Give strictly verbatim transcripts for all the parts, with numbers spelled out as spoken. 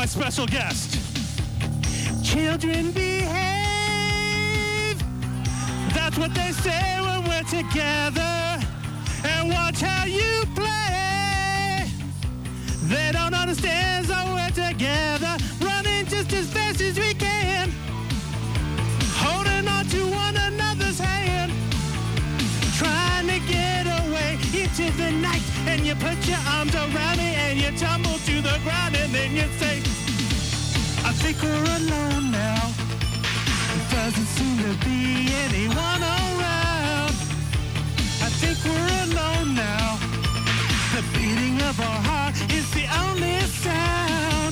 special guest. Children behave. That's what they say when we're together. And watch how you play. They don't understand, so we're together. Running just as fast as we can. Holding on to one another's hand. Trying to get away into the night. And you put your arms around me and you tumble to the ground. And then you say, I think we're alone now. There doesn't seem to be anyone around. I think we're alone now. The beating of our heart is the only sound.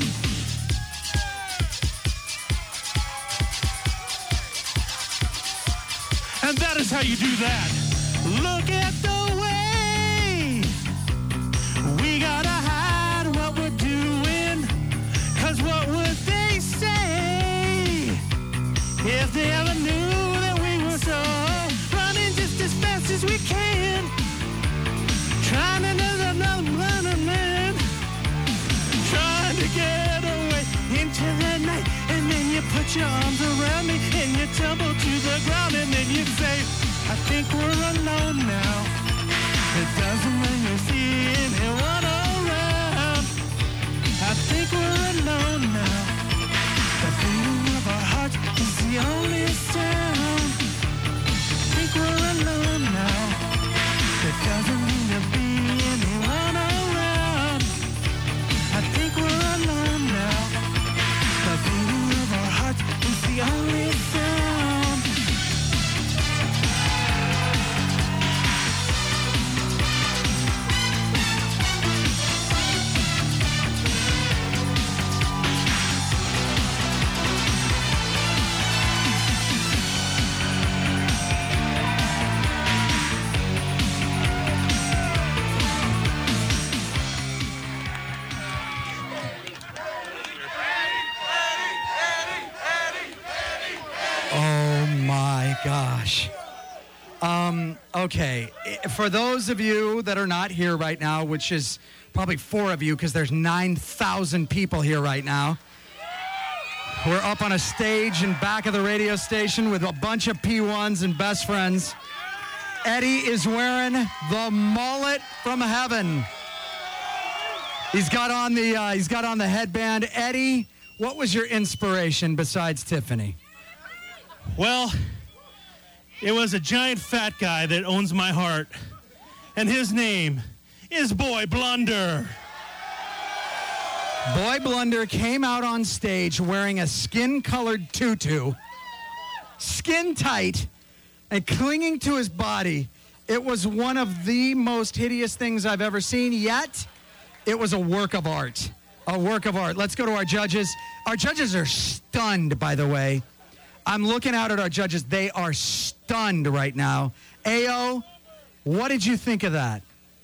And that is how you do that. Look at the way we gotta hide what we're doing. Cause what would they say if they ever knew that we were so running just as fast as we can? Trying to another man, trying to get away into the night. And then you put your arms around me and you tumble to the ground. And then you say, I think we're alone now. It doesn't mean you see anyone around. I think we're alone now. The beating of our heart is the only sound. I think we're alone now. It doesn't mean to be anyone around. I think we're alone now. The beating of our heart is the only sound. Gosh. Um, okay. For those of you that are not here right now, which is probably four of you because there's nine thousand people here right now. We're up on a stage in back of the radio station with a bunch of P ones and best friends. Eddie is wearing the mullet from heaven. He's got on the uh, he's got on the headband. Eddie, what was your inspiration besides Tiffany? Well, it was a giant fat guy that owns my heart, and his name is Boy Blunder. Boy Blunder came out on stage wearing a skin-colored tutu, skin tight, and clinging to his body. It was one of the most hideous things I've ever seen, yet it was a work of art. A work of art. Let's go to our judges. Our judges are stunned, by the way. I'm looking out at our judges. They are stunned right now. Ayo, what did you think of that?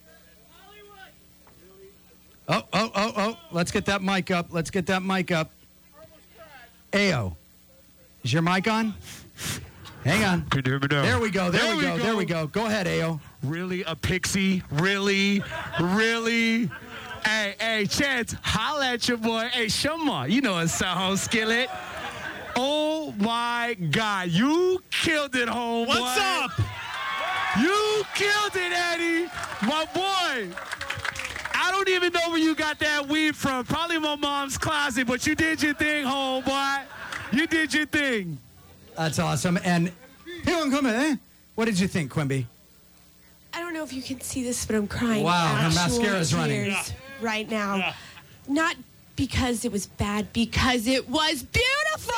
Oh, oh, oh, oh. Let's get that mic up. Let's get that mic up. Ayo, is your mic on? Hang on. Can you hear me now? There we go. There, There we we go. go. There we go. Go ahead, Ayo. Really a pixie? Really? Really? Hey, hey, Chance, holla at your boy. Hey, Shuma, you know it's Soho Skillet. Oh, my God. You killed it, homeboy. What's up? You killed it, Eddie. My boy. I don't even know where you got that weed from. Probably my mom's closet, but you did your thing, homeboy. You did your thing. That's awesome. And what did you think, Quimby? I don't know if you can see this, but I'm crying. Wow, her actual mascara's running. tears Yeah. right now. Yeah. Not because it was bad, because it was beautiful.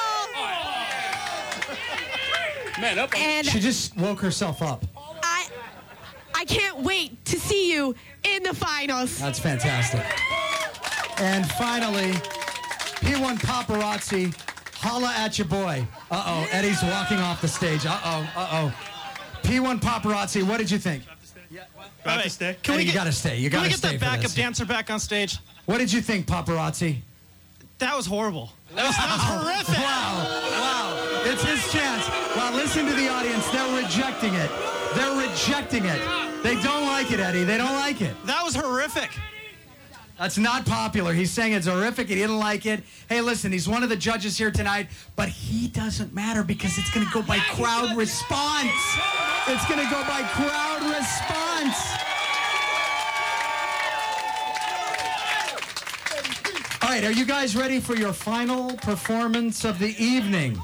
Man, up. And She just woke herself up. I, I can't wait to see you in the finals. That's fantastic. And finally, P one Paparazzi, holla at your boy. Uh-oh, Eddie's walking off the stage. Uh-oh, uh-oh. P one Paparazzi, what did you think? Do I have to stay? Can Eddie, we you get, gotta stay. You can gotta we get stay the for backup this. dancer back on stage? What did you think, Paparazzi? That was horrible. That was, that was horrific. Wow, wow. It's his chance. Wow, listen to the audience. They're rejecting it. They're rejecting it. They don't like it, Eddie. They don't like it. That was horrific. That's not popular. He's saying it's horrific. He didn't like it. Hey, listen, he's one of the judges here tonight, but he doesn't matter because it's going to go by crowd response. It's going to go by crowd response. All right, are you guys ready for your final performance of the evening?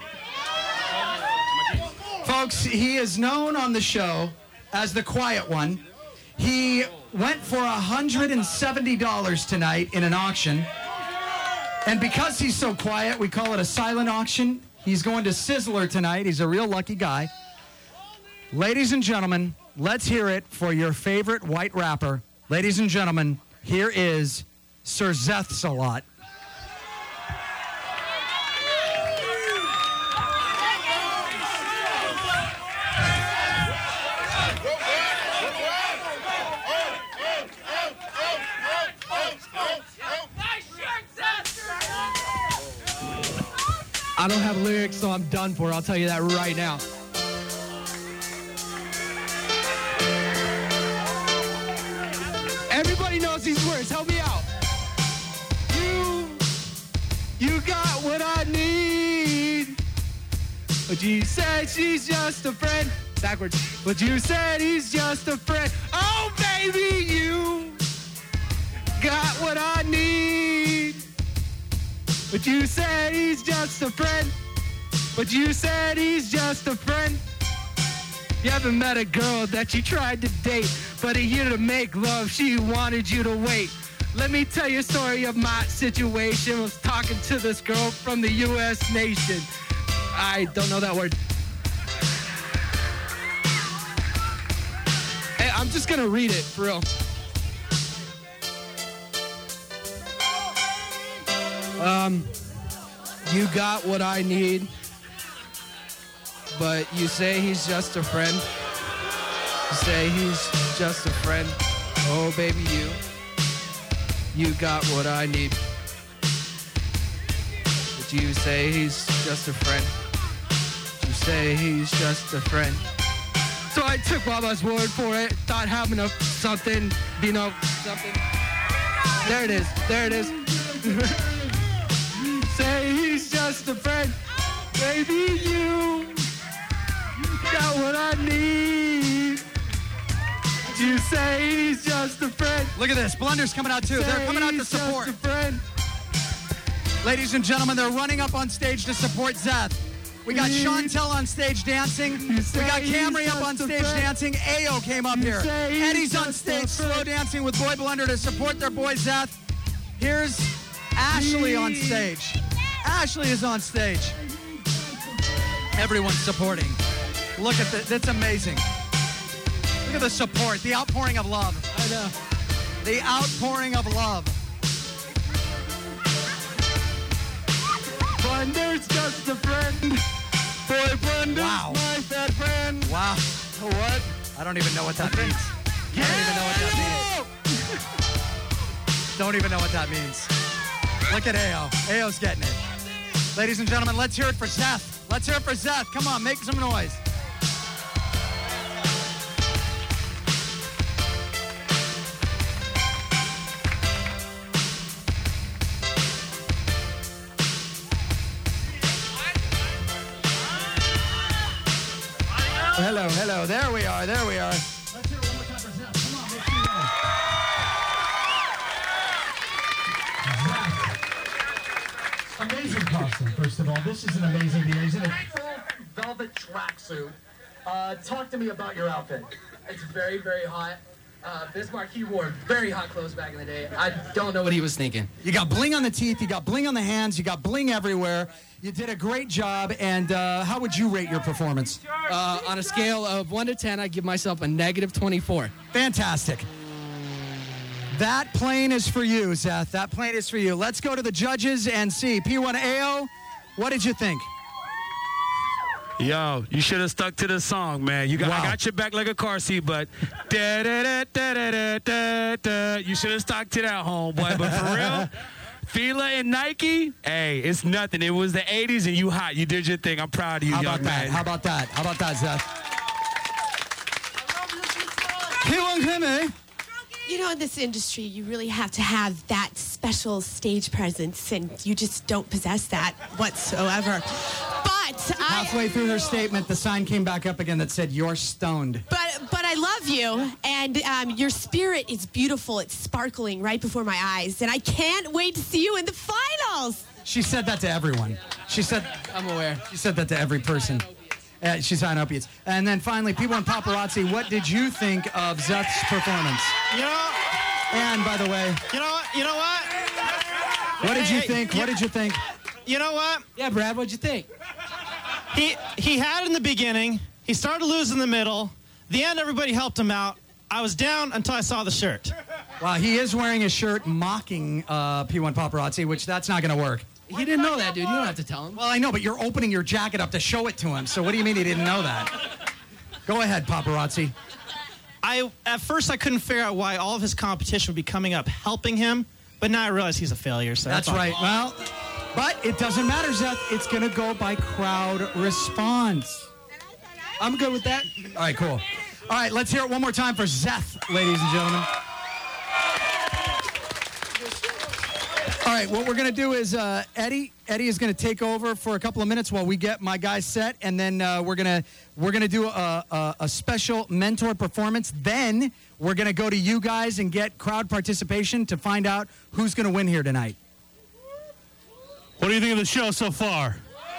Folks, he is known on the show as the quiet one. He went for one hundred seventy dollars tonight in an auction. And because he's so quiet, we call it a silent auction. He's going to Sizzler tonight. He's a real lucky guy. Ladies and gentlemen, let's hear it for your favorite white rapper. Ladies and gentlemen, here is Sir Zeth Salat. I don't have lyrics, so I'm done for. I'll tell you that right now. Everybody knows these words. Help me out. You, you got what I need. But you said she's just a friend. Backwards. But you said he's just a friend. Oh, baby, you got what I need. But you said he's just a friend. But you said he's just a friend. You haven't met a girl that you tried to date, but a year to make love, she wanted you to wait. Let me tell you a story of my situation. I was talking to this girl from the U S nation. I don't know that word. Hey, I'm just gonna read it, for real. Um, you got what I need, but you say he's just a friend. You say he's just a friend. Oh, baby, you, you got what I need. But you say he's just a friend. You say he's just a friend. So I took Baba's word for it, thought having a something, you know, something. There it is, there it is. Say he's just a friend. Baby, you got what I need. You say he's just a friend. Look at this. Blunder's coming out too. Say They're coming out to he's support. just a friend. Ladies and gentlemen, they're running up on stage to support Zeth. We got Chantel on stage dancing. We got Camry up on stage dancing. Ayo came up here. Eddie's on stage slow dancing with Boy Blunder to support their boy Zeth. Here's Ashley on stage. Ashley is on stage. Everyone's supporting. Look at that. That's amazing. Look at the support, the outpouring of love. I know. The outpouring of love. Blunder's just a friend. Boy Blunder's Wow. my best friend. Wow. What? I don't even know what that means. I don't even know what that means. Don't even know what that means. Look at Ayo. Ayo's getting it. Ladies and gentlemen, let's hear it for Zeth. Let's hear it for Zeth. Come on, make some noise. Hello, hello. There we are. There we are. Let's hear it one more time for Zeth. Come on, make some noise. Amazing costume, first of all. This is an amazing deal. He's in a velvet tracksuit. Uh, talk to me about your outfit. It's very, very hot. Uh, Bismarck, he wore very hot clothes back in the day. I don't know what he was thinking. You got bling on the teeth. You got bling on the hands. You got bling everywhere. You did a great job. And uh, how would you rate your performance? Uh, on a scale of one to ten, I give myself a negative twenty-four. Fantastic. That plane is for you, Zeth. That plane is for you. Let's go to the judges and see. P one Ayo, what did you think? Yo, you should have stuck to the song, man. You got, Wow. I got your back like a car seat, but da, da, da, da, da, da, da, da. You should have stuck to that, homeboy. But for real, Fila and Nike, hey, it's nothing. It was the eighties, and you hot. You did your thing. I'm proud of you, How young about that? man. How about that? How about that, Zeth? P one Kimmy. You know, in this industry, you really have to have that special stage presence, and you just don't possess that whatsoever. But I, Halfway through her statement, the sign came back up again that said, "You're stoned." but but I love you, and um, your spirit is beautiful. It's sparkling right before my eyes, and I can't wait to see you in the finals. She said that to everyone. She said, I'm aware. she said that to every person. Uh, she's on opiates. And then finally, people in paparazzi, what did you think of Zeth's performance? You know, And by the way, you know what? You know what? what did you Hey, think? you- What did you think? You know what? Yeah, Brad, what'd you think? He he had it in the beginning. He started to lose in the middle. The end, everybody helped him out. I was down until I saw the shirt. Well, he is wearing a shirt mocking uh, P one Paparazzi, which that's not going to work. He didn't know that, dude. You don't have to tell him. Well, I know, but you're opening your jacket up to show it to him. So what do you mean he didn't know that? Go ahead, Paparazzi. I at first I couldn't figure out why all of his competition would be coming up helping him, but now I realize he's a failure. So That's that's, right. Well, but it doesn't matter, Zeth. It's going to go by crowd response. I'm good with that. All right, cool. All right, let's hear it one more time for Zeth, ladies and gentlemen. All right, what we're going to do is uh, Eddie Eddie is going to take over for a couple of minutes while we get my guys set, and then uh, we're going to we're going to do a, a, a special mentor performance. Then we're going to go to you guys and get crowd participation to find out who's going to win here tonight. What do you think of the show so far?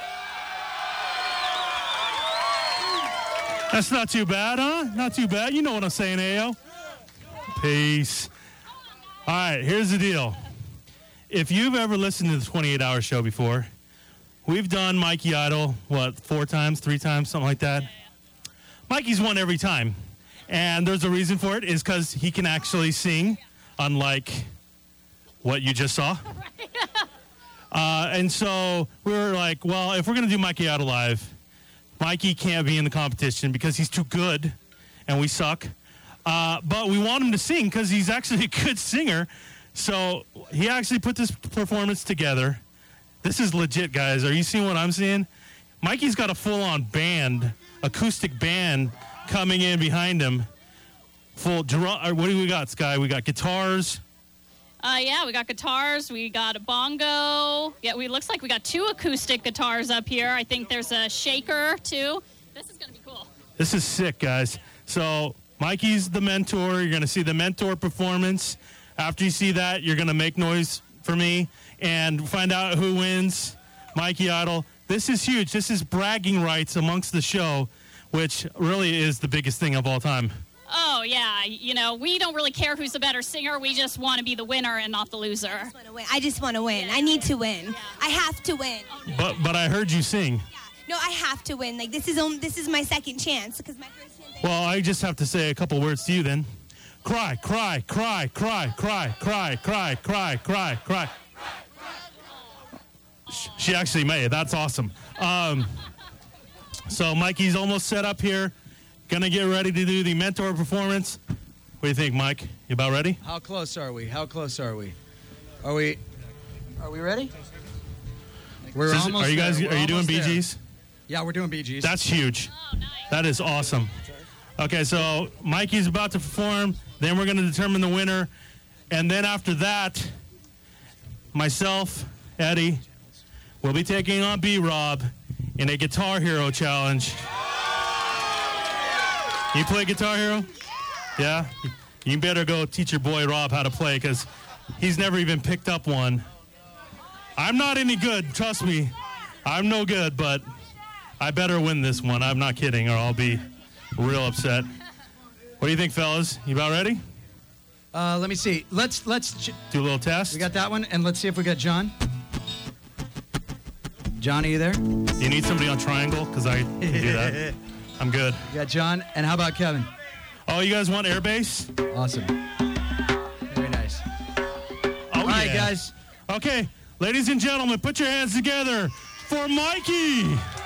That's not too bad, huh? Not too bad. You know what I'm saying, Ayo. Peace. All right, here's the deal. If you've ever listened to the twenty-eight hour show before, we've done Mikey Idol, what, four times, three times, something like that? Mikey's won every time. And there's a reason for it, is because he can actually sing, unlike what you just saw. Uh, and so we were like, well, if we're going to do Mikey Idol live, Mikey can't be in the competition because he's too good and we suck. Uh, but we want him to sing because he's actually a good singer. So he actually put this performance together. This is legit, guys. Are you seeing what I'm seeing? Mikey's got a full-on band, acoustic band coming in behind him. Full drum. What do we got, Sky? We got guitars. Uh, yeah, we got guitars, we got a bongo. Yeah, we looks like we got two acoustic guitars up here. I think there's a shaker too. This is gonna be cool. This is sick, guys. So Mikey's the mentor. You're gonna see the mentor performance. After you see that, you're gonna make noise for me and find out who wins Mikey Idol. This is huge. This is bragging rights amongst the show, which really is the biggest thing of all time. Oh, yeah, you know, we don't really care who's the better singer. We just want to be the winner and not the loser. I just want to win. I just want to win. I need to win. I have to win. But but I heard you sing. No, I have to win. Like this is only, this is my second chance because my first chance. I Well, I just have to say a couple words to you then. Cry, cry, cry, cry, cry, cry, cry, cry, cry, cry. She actually made it. That's awesome. Um, so Mikey's almost set up here. Gonna get ready to do the mentor performance. What do you think, Mike? You about ready? How close are we? How close are we? Are we? Are we ready? We're Is this- almost are you guys? there. We're Are you doing almost B there. Gs? Yeah, we're doing B Gs. That's huge. Oh, nice. That is awesome. Okay, so Mikey's about to perform. Then we're going to determine the winner. And then after that, myself, Eddie, will be taking on B-Rob in a Guitar Hero challenge. You play Guitar Hero? Yeah? You better go teach your boy Rob how to play because he's never even picked up one. I'm not any good, trust me. I'm no good, but I better win this one. I'm not kidding, or I'll be real upset. What do you think, fellas? You about ready? Uh, let me see. Let's let's ch- Do a little test. we got that one, and let's see if we got John. John, are you there? You You need somebody on triangle because I can do that. I'm good. got John, and how about Kevin? Oh, you guys want airbase? Awesome. Very nice. Oh, All right, yeah. guys. Okay, ladies and gentlemen, put your hands together for Mikey.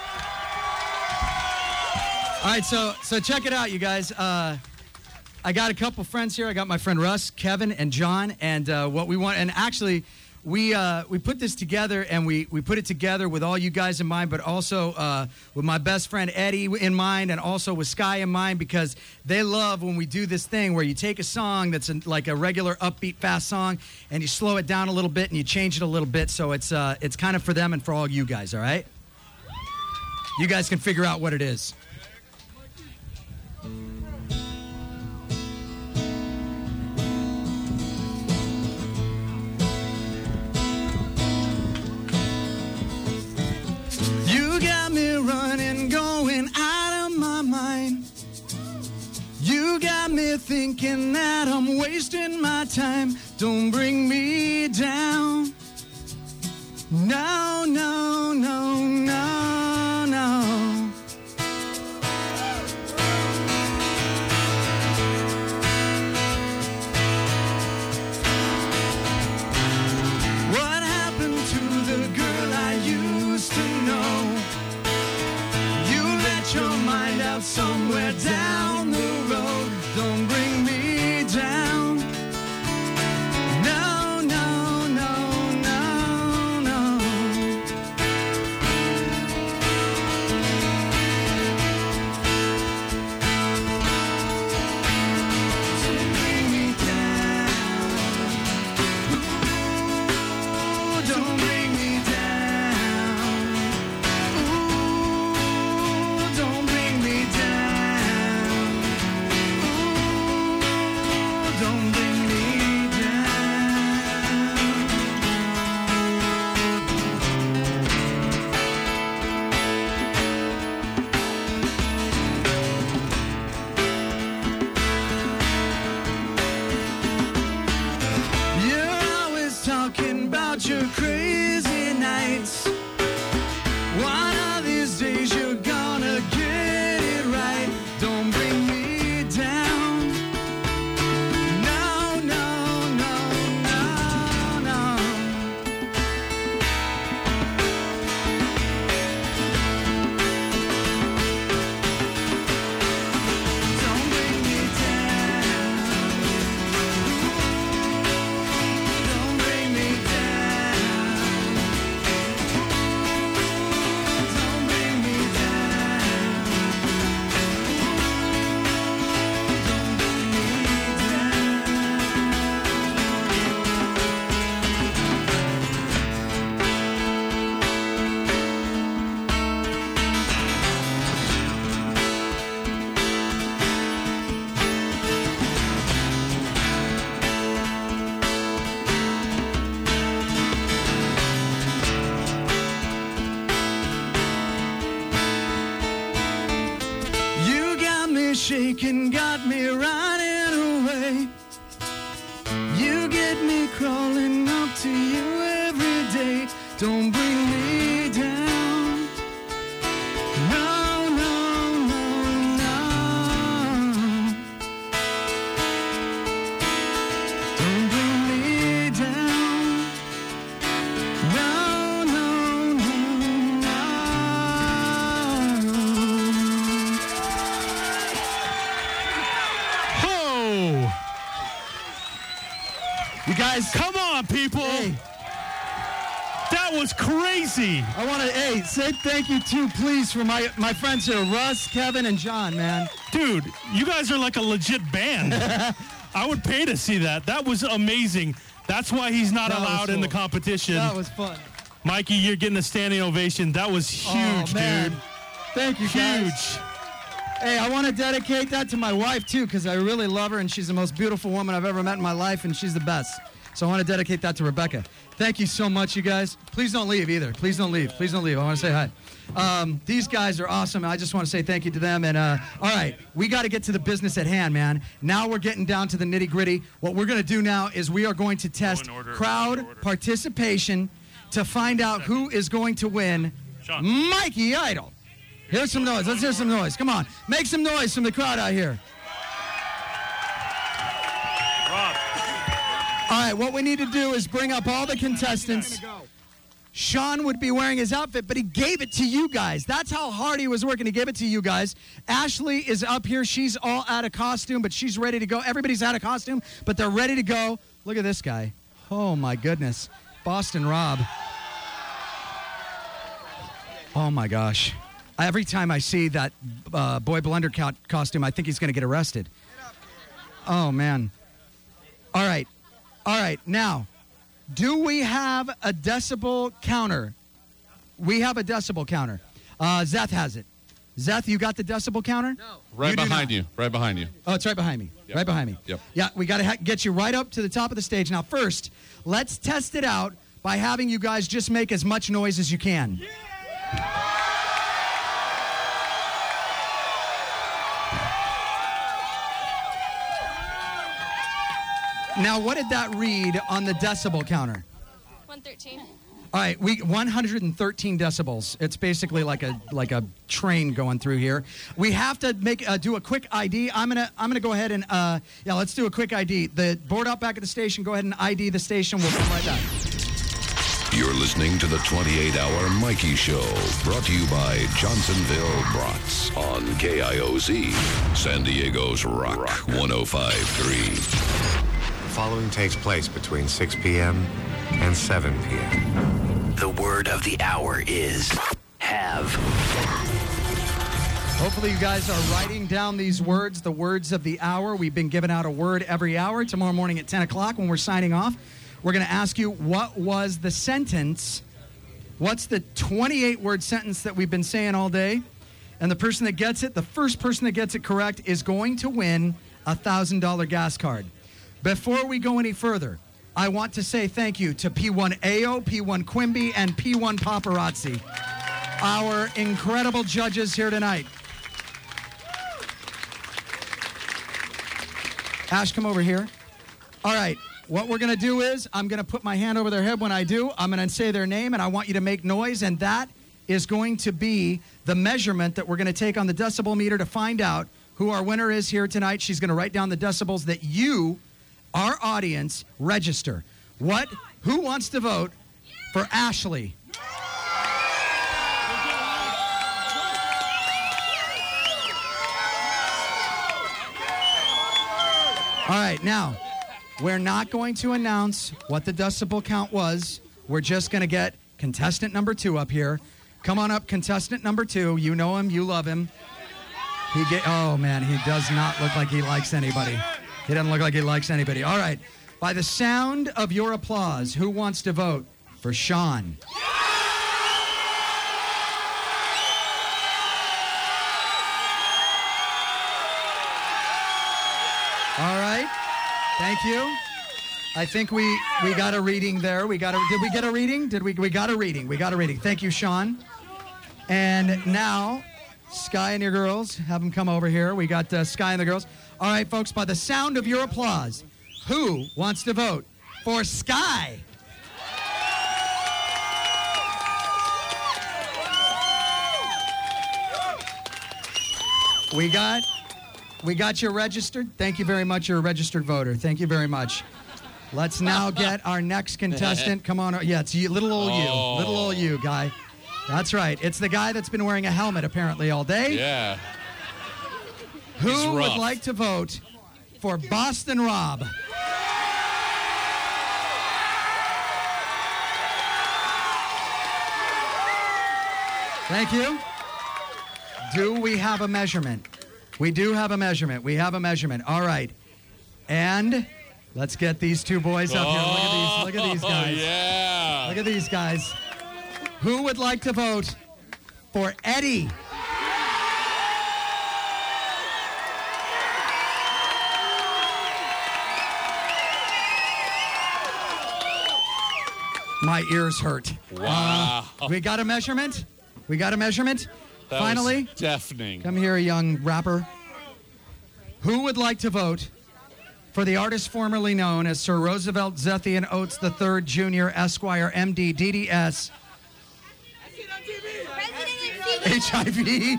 All right, so so check it out, you guys. Uh, I got a couple friends here. I got my friend Russ, Kevin, and John, and uh, what we want. And actually, we uh, we put this together, and we, we put it together with all you guys in mind, but also uh, with my best friend Eddie in mind, and also with Sky in mind, because they love when we do this thing where you take a song that's a, like a regular upbeat fast song, and you slow it down a little bit and you change it a little bit. So it's uh, it's kind of for them and for all you guys. All right, you guys can figure out what it is. You got me running, going out of my mind. You got me thinking that I'm wasting my time. Don't bring me down. No, no, no, no, no. What happened to the girl I used to know? You let your mind out somewhere down the road. Don't bring me down. No, no, no, no, no. Don't bring me down. Ooh, don't bring me down. Ooh, don't bring me down. Ooh, don't bring me down. You're always talking about your crazy nights. One of these days you're gonna get it right. Don't bring me down. No, no, no, no, no. Don't bring me down. Don't bring me down. Don't bring me down. Don't bring me You got me shaking, got me running away. You get me crawling up to you every day. Don't bring me down. No, no, no, no. Don't bring me down. No, no, no, no. Oh! You guys, Come on, people! hey, That was crazy! I want to, hey, say thank you too, please, for my, my friends here, Russ, Kevin, and John, man. Dude, you guys are like a legit band. I would pay to see that. That was amazing. That's why he's not That was allowed in the cool. competition. That was fun. Mikey, you're getting a standing ovation. That was huge, Oh, man. dude. Thank you, guys. Huge. Hey, I want to dedicate that to my wife, too, because I really love her, and she's the most beautiful woman I've ever met in my life, and she's the best. So I want to dedicate that to Rebecca. Thank you so much, you guys. Please don't leave either. Please don't leave. Please don't leave. I want to say hi. Um, these guys are awesome. I just want to say thank you to them. And uh, all right, we got to get to the business at hand, man. Now we're getting down to the nitty gritty. What we're going to do now is we are going to test order, crowd in order. participation to find out who is going to win Sean. Mikey Idol. Here's some noise. Let's hear some noise. Come on. Make some noise from the crowd out here. Rob. All right, what we need to do is bring up all the contestants. Sean would be wearing his outfit, but he gave it to you guys. That's how hard he was working. He gave it to you guys. Ashley is up here. She's all out of costume, but she's ready to go. Everybody's out of costume, but they're ready to go. Look at this guy. Oh, my goodness. Boston Rob. Oh, my gosh. Every time I see that uh, Boy Blunder co- costume, I think he's going to get arrested. Oh, man. All right. All right. Now, do we have a decibel counter? We have a decibel counter. Uh, Zeth has it. Zeth, you got the decibel counter? No. Right You do behind not. you. Right behind you. Oh, it's right behind me. Yep. Right behind me. Yep. Yeah, we got to ha- get you right up to the top of the stage. Now, first, let's test it out by having you guys just make as much noise as you can. Now, what did that read on the decibel counter? one thirteen. All right, we one hundred thirteen decibels. It's basically like a like a train going through here. We have to make uh, do a quick I D. I'm gonna I'm gonna go ahead and uh, yeah, let's do a quick I D. The board out back at the station. Go ahead and I D the station. We'll come right back. You're listening to the twenty-eight hour Mikey Show, brought to you by Johnsonville Brats on K I O Z, San Diego's Rock one oh five point three. The following takes place between six p.m. and seven p.m. The word of the hour is have. Hopefully you guys are writing down these words, the words of the hour. We've been giving out a word every hour. Tomorrow morning at ten o'clock when we're signing off, we're going to ask you, what was the sentence? What's the twenty-eight word sentence that we've been saying all day? And the person that gets it, the first person that gets it correct, is going to win a one thousand dollars gas card. Before we go any further, I want to say thank you to P one A O, P one Quimby, and P one Paparazzi, our incredible judges here tonight. Ash, come over here. All right, what we're going to do is I'm going to put my hand over their head when I do. I'm going to say their name, and I want you to make noise, and that is going to be the measurement that we're going to take on the decibel meter to find out who our winner is here tonight. She's going to write down the decibels that you, our audience, register. What? Who wants to vote for Ashley? All right, now, we're not going to announce what the decibel count was. We're just going to get contestant number two up here. Come on up, contestant number two. You know him, you love him. He get, oh, man, he does not look like he likes anybody. He doesn't look like he likes anybody. All right. By the sound of your applause, who wants to vote for Sean? All right. Thank you. I think we, we got a reading there. We got a, did we get a reading? Did we? We got a reading. We got a reading. Thank you, Sean. And now, Sky and your girls, have them come over here. We got uh, Sky and the girls. All right, folks, by the sound of your applause, who wants to vote for Sky? We got, we got you registered. Thank you very much. You're a registered voter. Thank you very much. Let's now get our next contestant. Come on. Yeah, it's you, little old you. Oh. Little old you, guy. That's right. It's the guy that's been wearing a helmet apparently all day. Yeah. Who He's would rough. like to vote for Boston Rob? Thank you. Do we have a measurement? We do have a measurement. We have a measurement. All right. And let's get these two boys up here. Look at these. Look at these guys. Oh, yeah. Look at these guys. Who would like to vote for Eddie? My ears hurt. Wow. Uh, we got a measurement? We got a measurement? That Finally? was deafening. Come here, young rapper. Who would like to vote for the artist formerly known as Sir Roosevelt Zethian Oates the third, Junior, Esquire, M D, D D S, H I V?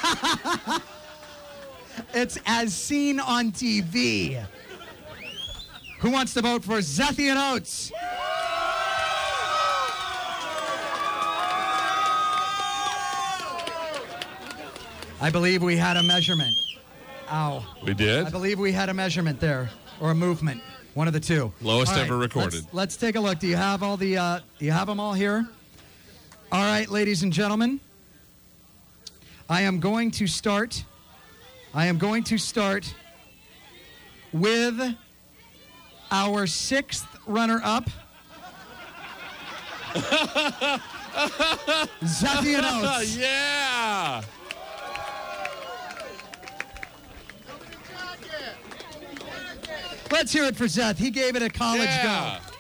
It's as seen on T V. Who wants to vote for Zethian Oates? I believe we had a measurement. Ow. We did? I believe we had a measurement there, or a movement. One of the two. Lowest All right, ever recorded. Let's, let's take a look. Do you have all the? Uh, do you have them all here? All right, ladies and gentlemen. I am going to start. I am going to start with our sixth runner-up, Zethian Oates. Yeah. Let's hear it for Zeth. He gave it a college Yeah. go.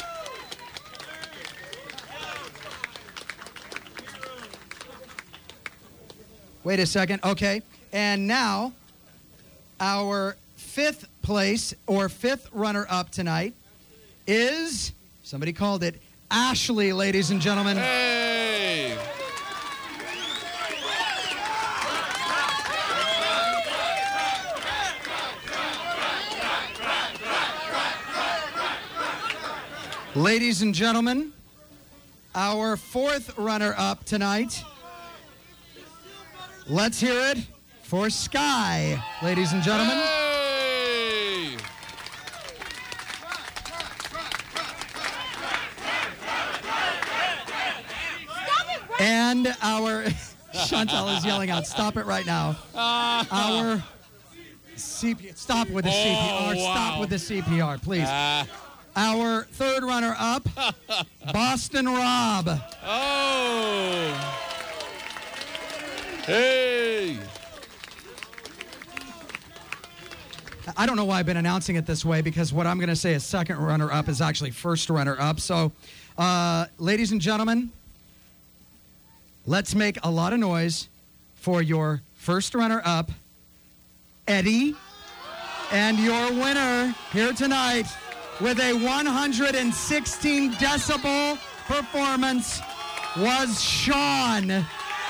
Wait a second. Okay. And now, our fifth place or fifth runner-up tonight is, somebody called it, Ashley, ladies and gentlemen. Hey. Ladies and gentlemen, our fourth runner-up tonight. Let's hear it for Sky, ladies and gentlemen. Hey. And our Chantal is yelling out, "Stop it right now!" Our C P R. Stop with the Oh, C P R. Stop wow. with the C P R, please. Ah. Our third runner-up, Boston Rob. Oh. Hey. I don't know why I've been announcing it this way, because what I'm going to say is second runner-up is actually first runner-up. So, uh, ladies and gentlemen, let's make a lot of noise for your first runner-up, Eddie, and your winner here tonight with a one hundred sixteen decibel performance was Sean.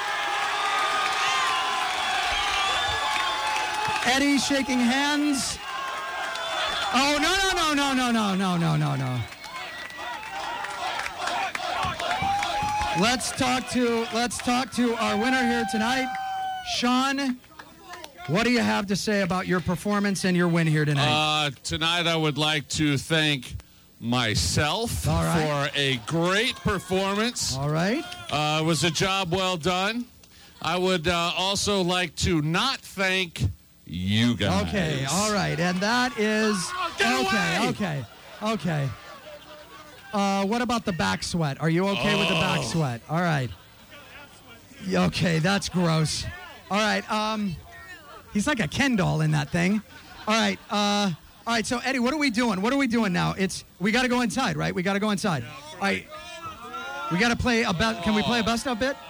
Eddie shaking hands. Oh, no, no, no, no, no, no, no, no, no, no. Let's talk to, let's talk to our winner here tonight. Sean, what do you have to say about your performance and your win here tonight? Uh, tonight I would like to thank myself All right. for a great performance. All right. Uh, it was a job well done. I would uh, also like to not thank you guys. Okay, all right. And that is, get okay, away! okay, okay. Uh, what about the back sweat? Are you okay with the back Oh. sweat? All right. Yeah, okay, that's gross. All right. Um, he's like a Ken doll in that thing. All right. Uh, all right. So Eddie, what are we doing? What are we doing now? It's we got to go inside, right? We got to go inside. All right. We got to play a best. Can we play a best of bit?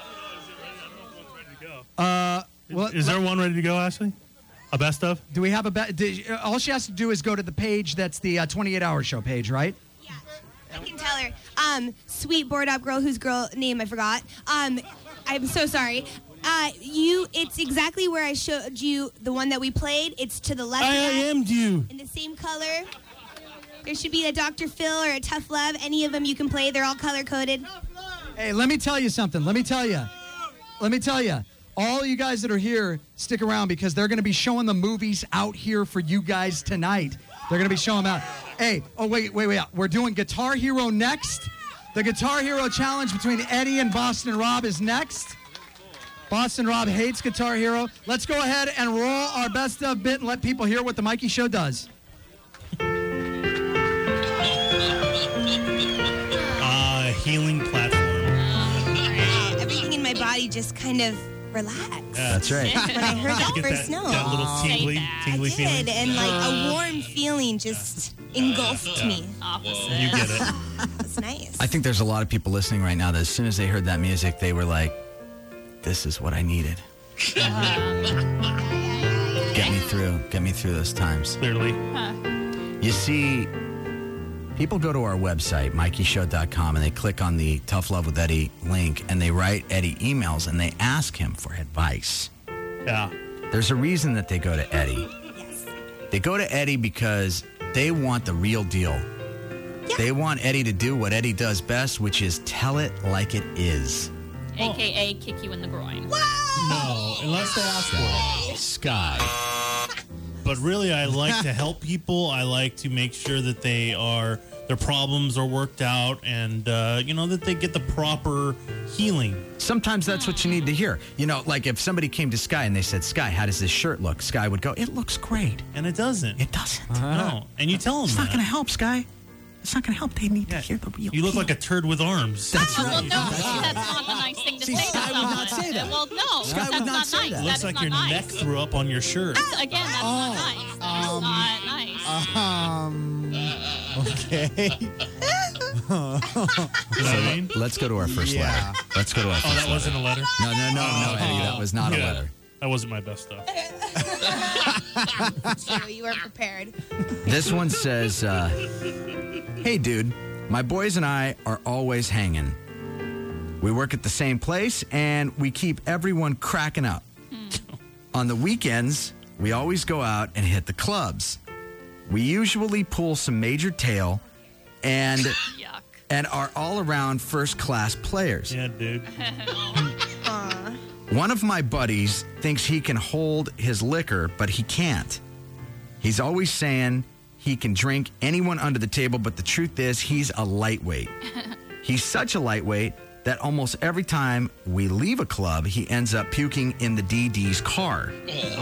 Uh, well, Is there one ready to go, Ashley? A best of? Do we have a best? All she has to do is go to the page that's the uh, twenty-eight hour show page, right? I can tell her. Um, sweet bored up girl whose girl name I forgot. Um, I'm so sorry. Uh, you, it's exactly where I showed you the one that we played. It's to the left. I of that, am you. in the same color. There should be a Doctor Phil or a Tough Love. Any of them you can play. They're all color coded. Hey, let me tell you something. Let me tell you. Let me tell you. All you guys that are here, stick around because they're going to be showing the movies out here for you guys tonight. They're going to be showing them out. Hey, oh, wait, wait, wait. We're doing Guitar Hero next. The Guitar Hero challenge between Eddie and Boston Rob is next. Boston Rob hates Guitar Hero. Let's go ahead and roll our best of bit and let people hear what the Mikey Show does. Uh, healing platform. Wow, everything in my body just kind of relaxed. Yeah, that's right. When I heard that Get first that, note. that little tingly, tingly I feeling. did, and like a warm feeling just engulfed me. Opposite. You get it. That's nice. I think there's a lot of people listening right now that as soon as they heard that music, they were like, this is what I needed. Get me through. Get me through those times. Clearly. Huh. You see, people go to our website, mikey show dot com, and they click on the Tough Love with Eddie link, and they write Eddie emails, and they ask him for advice. Yeah. There's a reason that they go to Eddie. Yes. They go to Eddie because they want the real deal. Yeah. They want Eddie to do what Eddie does best, which is tell it like it is. A K A kick you in the groin. No, unless they ask for it. Sky. but really, I like to help people. I like to make sure that they are their problems are worked out, and uh, you know that they get the proper healing. Sometimes that's what you need to hear. You know, like if somebody came to Sky and they said, "Sky, how does this shirt look?" Sky would go, "It looks great," and it doesn't. It doesn't. No, and you tell them it's that. not going to help, Sky. It's not going to help. They need to hear the real. You look like a turd with arms. That's Oh, well, no, that's not the nice thing to See, say Sky to would someone. not say that. Well, no, Sky that's would not not say nice. that. Looks That like is your not neck nice. threw up on your shirt. That's, again, that's not nice. That's um, not nice. Um. Okay. You know what I mean? Let's go to our first Yeah. letter. Let's go to our Oh, first that letter. wasn't a letter? No, no, no, no, Eddie. That was not a Yeah. letter. That wasn't my best stuff. So you were prepared. This one says, uh, "Hey, dude, my boys and I are always hanging. We work at the same place, and we keep everyone cracking up. On the weekends, we always go out and hit the clubs. We usually pull some major tail and and are all around first-class players. Yeah, dude. One of my buddies thinks he can hold his liquor, but he can't. He's always saying he can drink anyone under the table, but the truth is he's a lightweight. He's such a lightweight that almost every time we leave a club, he ends up puking in the D D's car.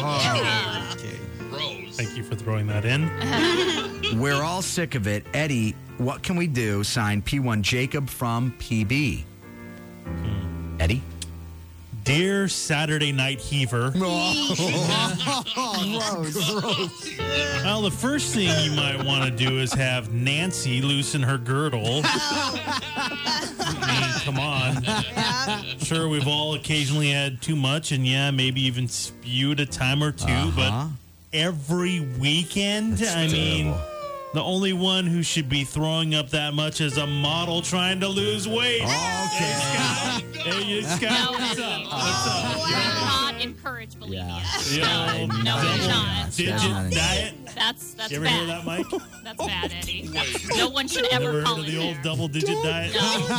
Thank you for throwing that in. We're all sick of it. Eddie, what can we do? Signed P one Jacob from P B. Eddie? Dear Saturday Night Heaver. Well, the first thing you might want to do is have Nancy loosen her girdle. I mean, come on. Sure, we've all occasionally had too much, and yeah, maybe even spewed a time or two, Uh-huh. but every weekend, That's I mean, terrible. the only one who should be throwing up that much is a model trying to lose weight. Okay. Hey, you, Scott, No, what's Eddie. up? What's up? Do not encourage bulimia. Yeah. No, no, Double do not. digit No. diet. That's that's You ever bad. hear that, Mike? That's bad, Eddie. That's, no one should ever Never call heard of it the old there. double digit diet? No, no.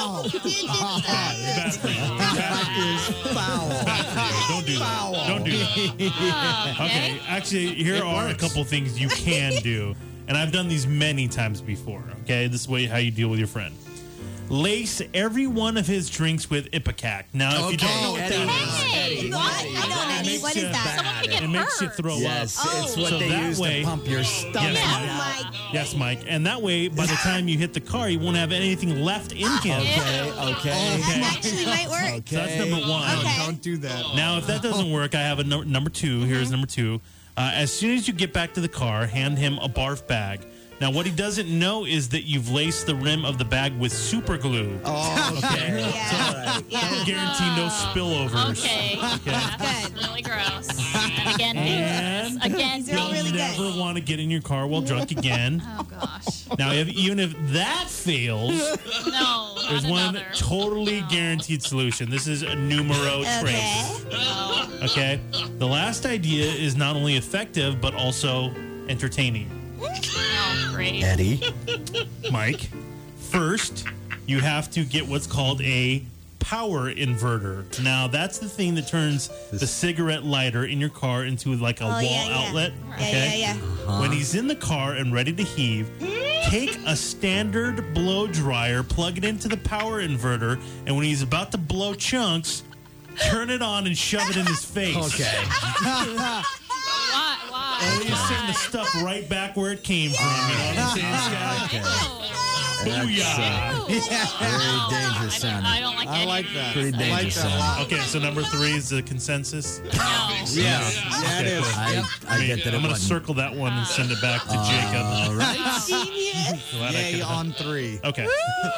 Bad, bad for you. Bad for you. Foul. Bad for you. Don't do that. Don't do that. Okay, actually, here are a couple things you can do. And I've done these many times before, okay? This is way how you deal with your friend. Lace every one of his drinks with Ipecac. Now, if you don't know what Eddie. that is, Hey, what? I don't, Eddie. makes What you is that? Someone could get it makes you hurt. throw Yes, up. it's what So they that use way- to pump your stomach. Yes, Oh, Mike. my. Yes, Mike. And that way, by the time you hit the car, you won't have anything left in him. Okay, okay. That actually might work. So that's number one. Okay. Don't do that. Now, if that doesn't work, I have a no- number two. Here's number two. Uh, as soon as you get back to the car, hand him a barf bag. Now, what he doesn't know is that you've laced the rim of the bag with super glue. Oh, Okay. Yeah. That'll guarantee no spillovers. Okay. That's really gross. And again, And again, These are all you'll really never good. want to get in your car while drunk again. Oh gosh. Now, if, even if that fails, No. there's not one another. totally guaranteed solution. This is a numero Okay. tres. No. Okay? The last idea is not only effective, but also entertaining. Oh, great. Eddie? Mike, first, you have to get what's called a power inverter. Now, that's the thing that turns the cigarette lighter in your car into like a Oh, wall yeah, yeah. outlet. Yeah, Okay? yeah, yeah. When he's in the car and ready to heave, take a standard blow dryer, plug it into the power inverter, and when he's about to blow chunks, turn it on and shove it in his face. Okay. Why? Why? And then you send the stuff right back where it came from. You know what I'm saying, Scott? Okay. That's Booyah. uh, very dangerous I sounding. don't like I any like of that. Pretty I like dangerous that a lot. Okay, so number three is the consensus. these. No. Yes. Yeah, it is. I, Yep. I Okay, get that I'm it going to wasn't. circle that one and send it back to Jacob. All right. Genius. Glad I Yay could- on three. Okay.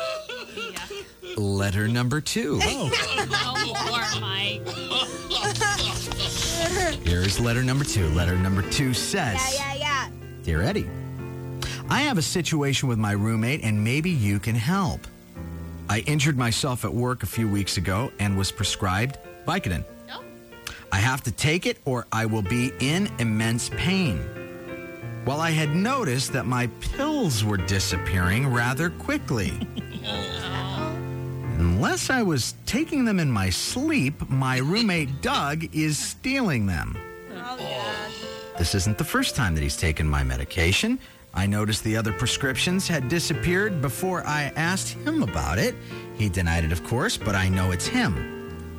Letter number two. Oh, No more, Mike. Here's letter number two. Letter number two says, Yeah, yeah, yeah. Dear Eddie, I have a situation with my roommate and maybe you can help. I injured myself at work a few weeks ago and was prescribed Vicodin. No. I have to take it or I will be in immense pain. Well, I had noticed that my pills were disappearing rather quickly. Unless I was taking them in my sleep, my roommate Doug is stealing them. Oh, This isn't the first time that he's taken my medication. I noticed the other prescriptions had disappeared before I asked him about it. He denied it, of course, but I know it's him.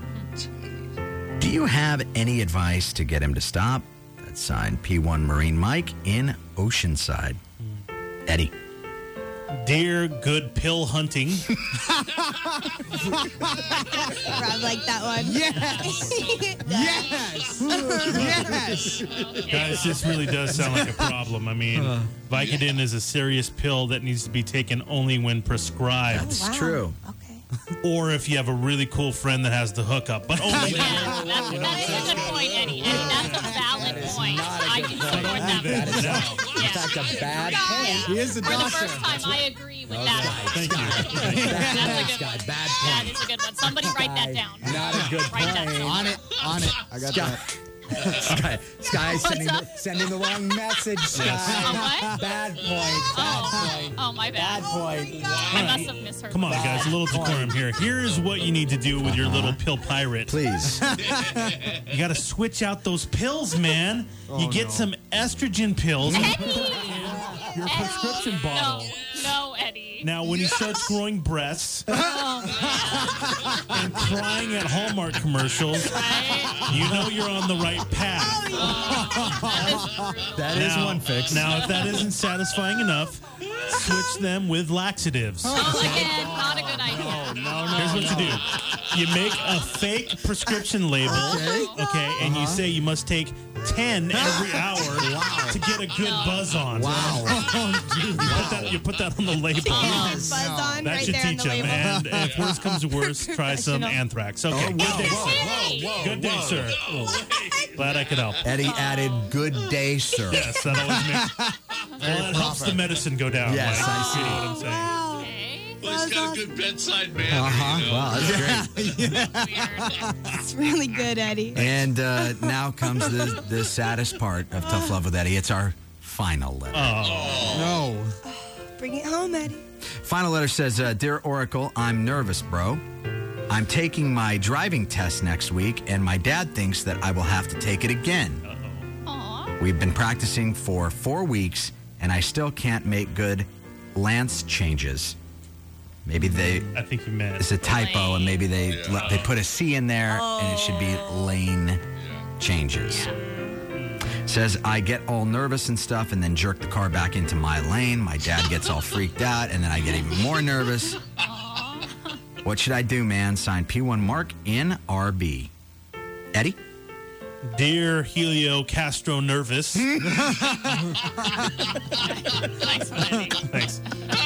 Do you have any advice to get him to stop? That's signed P one Marine Mike in Oceanside. Eddie. Dear good pill hunting. Rob liked that one. Yes. Yes. Yes. Guys, this really does sound like a problem. I mean, Uh. Vicodin is a serious pill that needs to be taken only when prescribed. That's Oh, wow. true. Or if you have a really cool friend that has the hookup. But only Yeah, that's, that is a good point, Eddie. And that's a valid point. I can support that. That is Yeah. in fact a bad point. He is a For the doctor. first time, I agree with that. Thank you. That's a good Sky, one. bad That point. is a good one. Somebody write that down. Not a good Write that point. down. On it. On it. I got Sky. that. Sky, Sky sending, up? the, sending the wrong message, Sky. Oh, what? Bad point. Bad Oh, point. oh, my bad. Bad point. I must have misheard. Come on, guys, a little decorum here. Here's what you need to do with your little pill pirate. Please. You got to switch out those pills, man. you get some estrogen pills and you put them in your prescription bottle. No, no, Eddie. Now, when he starts growing breasts Oh, and crying at Hallmark commercials, you know you're on the right path. That is now, one fix. Now, if that isn't satifying enough, switch them with laxatives. Oh, again, not a good idea. No, no, Here's what you do. You make a fake prescription label, okay, okay and you say you must take ten every hour to get a good buzz on. Wow. You put that, you put that on the label. Buzz on That right should there on teach the them. label. And if worse comes to worse, try some anthrax. Okay, good day, sir. Good day, sir. Glad I could help. Eddie added good day, sir. Yes, that always makes well, that helps the medicine go down. Yes, Mike. I see. You know what I'm saying? Well, he's got a good bedside manner. Uh-huh. You know? Wow, that's great. It's really good, Eddie. And uh, now comes the, the saddest part of Tough Love with Eddie. It's our final letter. No. Bring it home, Eddie. Final letter says, uh, Dear Oracle, I'm nervous, bro. I'm taking my driving test next week, and my dad thinks that I will have to take it again. We've been practicing for four weeks, and I still can't make good lance changes. Maybe they... I think you meant... It's a typo, and maybe they Yeah. they put a C in there, and it should be lane changes. Says, I get all nervous and stuff and then jerk the car back into my lane. My dad gets all freaked out, and then I get even more nervous. What should I do, man? Signed P one Mark in R B. Eddie? Dear Helio Castro Nervous. Nice one, Eddie. Thanks.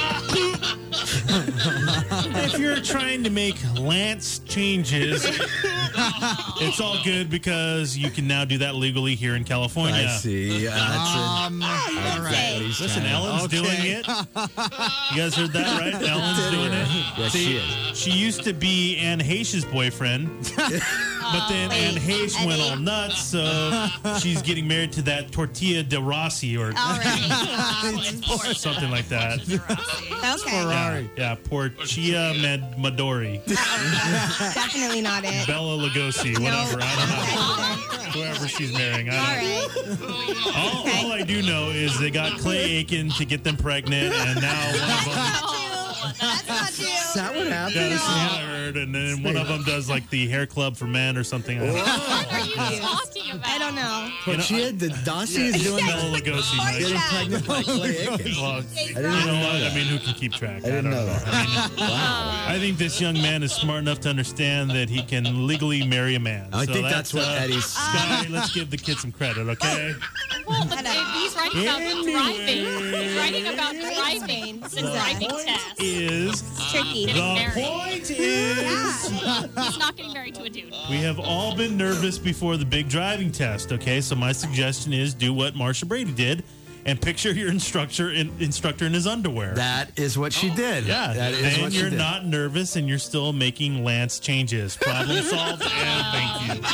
If you're trying to make lance changes, it's all good because you can now do that legally here in California. I see. Uh, that's Um, all right. Listen, Ellen's Okay. doing it. You guys heard that, right? Ellen's doing it. Yes, See, she is. she used to be Anne Heche's boyfriend, but then Anne Heche went all nuts, so she's getting married to that Tortilla de Rossi or All right. something like that. Okay. Yeah, yeah, Portia Med Midori, Definitely not it. Bella Lugosi, whatever. I don't know. Whoever she's marrying. I All don't know. right. All, all I do know is they got Clay Aiken to get them pregnant, and now one of them. That's not true. Is that what happened? Yeah, this is what I heard, and then one of them does like the hair club for men or something. I don't know. What are you talking about? I don't know. Tortilla de Dossi is doing that. Bella Lugosi, Mike. Getting pregnant by Clay Aiken. Well, you didn't know know what? that. I mean, who can keep track? I didn't don't know that. I, mean, Wow. I think this young man is smart enough to understand that he can legally marry a man. I So think that's what uh, Eddie's- Sky, let's give the kid some credit, okay? Well, but he's writing about Anyway. driving. He's writing about driving. It's a driving test. Is Tricky. the point is He's not getting married to a dude. we have all been nervous before the big driving test, okay? So my suggestion is do what Marsha Brady did and picture your instructor in, instructor in his underwear. That is what she did. Yeah, That is then what she you're did. not nervous and you're still making lance changes. Problem solved, and thank you.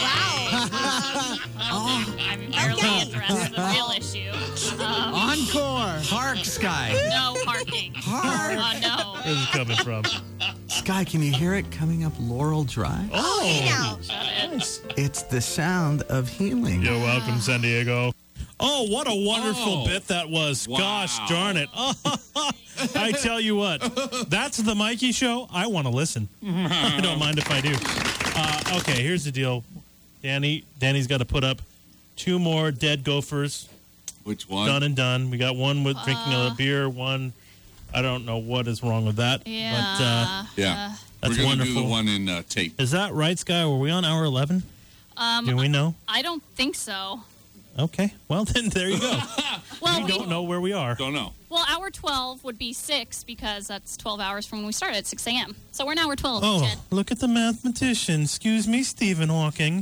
I'm barely interested in the real issue. Um, Encore. Hark, Sky. no parking. Hark. Oh, no. Where's it coming from? Sky, can you hear it coming up Laurel Drive? Oh, Now. Shut it. Nice. It's the sound of healing. You're welcome, San Diego. Oh, what a wonderful Oh. bit that was. Wow. Gosh darn it. I tell you what, that's the Mikey Show. I want to listen. I don't mind if I do. Uh, okay, here's the deal. Danny, Danny's got to put up two more dead gophers. Which one? Done and done. We got one with drinking a beer, one, I don't know what is wrong with that. Yeah. But uh, Yeah. that's We're gonna wonderful. do the one in uh, tape. Is that right, Sky? Were we on hour eleven? Um, Do we know? I don't think so. Okay. Well, then there you go. Well, we we- don't know where we are. Don't know. Well, hour twelve would be six because that's twelve hours from when we started at six a.m. So we're in hour twelve. Oh, Ted. look at the mathematician. Excuse me, Stephen Hawking.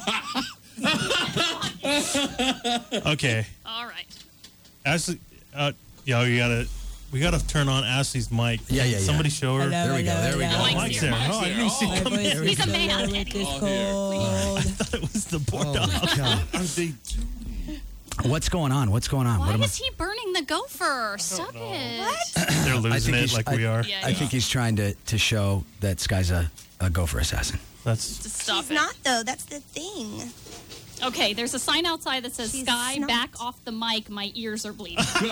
Okay. All right. Ashley, uh, yo, you gotta, we gotta turn on Ashley's mic. Yeah, yeah, yeah. Somebody show her. There we go. There we go. Mike's Mike's here. there. Oh, I didn't see him come in. He's a man. I thought it was the board Oh, What's going on? What's going on? Why what am I- is he burning the gopher? Stop it. They're I losing think it he's- like I, we are. Yeah, I yeah. think he's trying to, to show that Sky's a, a gopher assassin. That's Just stop She's it. not, though. That's the thing. Okay, there's a sign outside that says, She's Sky, not. back off the mic. My ears are bleeding. That's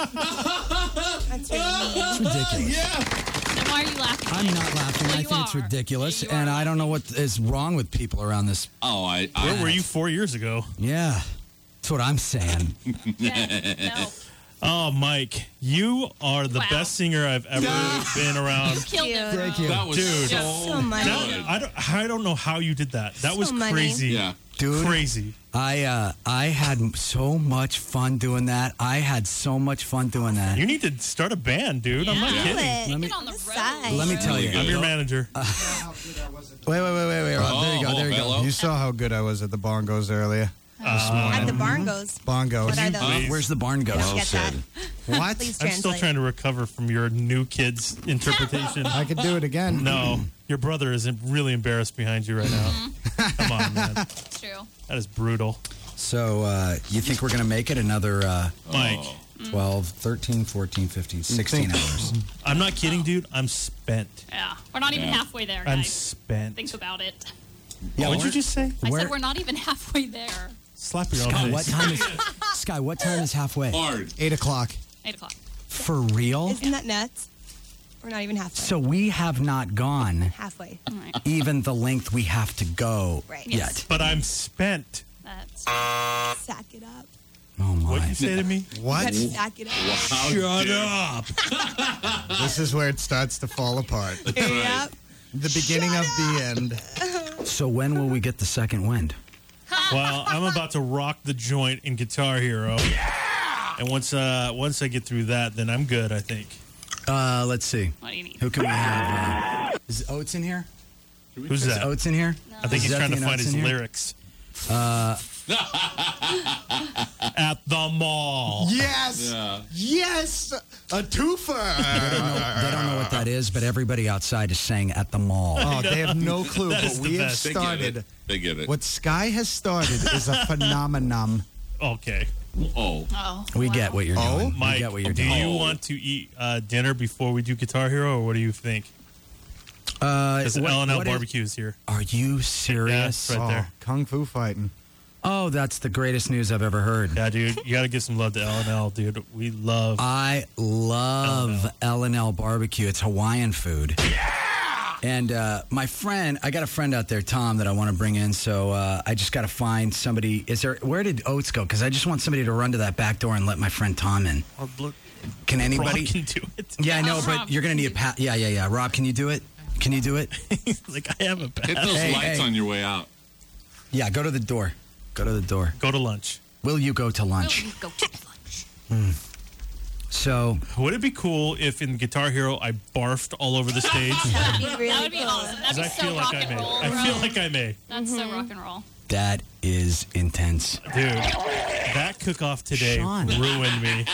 really mean. It's ridiculous. Then why are you laughing? I'm Mike? not laughing. Well, I you think it's are. ridiculous, Yeah, you and are. I don't know what is wrong with people around this. Oh, I. I where were you four years ago? Yeah, that's what I'm saying. Ted, no. Oh, Mike, you are the Wow. best singer I've ever been around. You killed him. Thank you. That was Dude. so, So money. That- I don't, I don't know how you did that. That So was money. crazy. Yeah. Dude, Crazy. I uh, I had so much fun doing that. I had so much fun doing that. You need to start a band, dude. I'm not Yeah. kidding. It. Let me- Get on the road. Side. Let me tell Really you. good. I'm your manager. Wait, wait, wait, wait, wait. Rob. There you go. Oh, There you hello? go. You saw how good I was at the bongos earlier. At the barn goes. Bongos. What are those? Please. Where's the barn go? I don't get that. What? Please I'm still translate. trying to recover from your new kid's interpretation. I could do it again. No, your brother is really embarrassed behind you right now. Come on, man. It's true. That is brutal. So, uh, you think we're going to make it another uh, Mike, twelve, thirteen, fourteen, fifteen, sixteen hours? I'm not kidding, dude. I'm spent. Yeah. We're not even Yeah. halfway there, I'm guys. spent. Think about it. Yeah, What'd you we're- just say? I Where- said we're not even halfway there. Slap your own Sky, face. what time is Sky? What time is halfway? hard. Eight o'clock. Eight o'clock. For real? Isn't that nuts? We're not even halfway. So we have not gone halfway. All right. even the length we have to go Right. yet. Yes. But I'm spent. That's Sack it up. Oh my! What you say to me? You What? gotta sack it up. Shut up. This is where it starts to fall apart. Yep. The beginning of the end. So when will we get the second wind? Well, I'm about to rock the joint in Guitar Hero. And once uh, once I get through that, then I'm good, I think. Uh, let's see. what do you need? Who can we have? Uh, is Oates in here? Who's Is that? Oates in here? I think Is he's trying to Zethian find Oates his in here? lyrics. Uh, At the mall. Yes. Yeah. Yes. A twofer. they, don't know, they don't know what that is, but everybody outside is saying at the mall. Oh, they have no clue. That But is the we have best. They get started. it. They get it. What Sky has started is a phenomenon. Okay. Oh. Oh. We get what you're Oh? doing. we Mike, get what you're do doing. you want to eat uh, dinner before we do Guitar Hero, or what do you think? Uh, Because what- L and L what is- Barbecue is here. Are you serious? Yeah, right Oh, there. Kung Fu fighting. Oh, that's the greatest news I've ever heard. Yeah, dude. You got to give some love to L and L, dude. We love. I love L and L Barbecue. It's Hawaiian food. And uh, my friend, I got a friend out there, Tom, that I want to bring in. So uh, I just got to find somebody. Is there? Where did Oates go? Because I just want somebody to run to that back door and let my friend Tom in. Oh, look, Can anybody? Rob can do it. Yeah, I know, Oh, but Rob. you're gonna need a pat. Yeah, yeah, yeah. Rob, can you do it? Can you do it? like, I have a pass. Hit those Hey, lights hey. on your way out. Yeah, go to the door. Go to the door. Go to lunch. Will you go to lunch? Will you go to lunch? So Would it be cool if in Guitar Hero I barfed all over the stage? That'd be really That would be cool. awesome. That'd 'Cause be I so feel rock like I and may. roll. I feel bro. like I may. That's so rock and roll. that is intense. Dude, that cook-off today Sean. ruined me.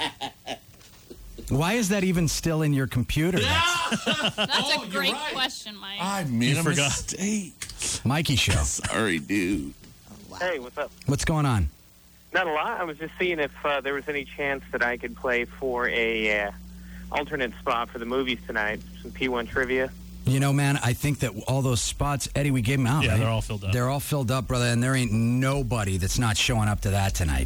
Why is that even still in your computer? That's That's Oh, a you're great right. question, Mike. I made You a forgot. mistake. Mikey Show. Sorry, dude. Hey, what's up? What's going on? Not a lot. I was just seeing if uh, there was any chance that I could play for a uh, alternate spot for the movies tonight. Some P one trivia. You know, man, I think that all those spots, Eddie, we gave them out, Yeah, right? they're all filled up. They're all filled up, brother, and there ain't nobody that's not showing up to that tonight.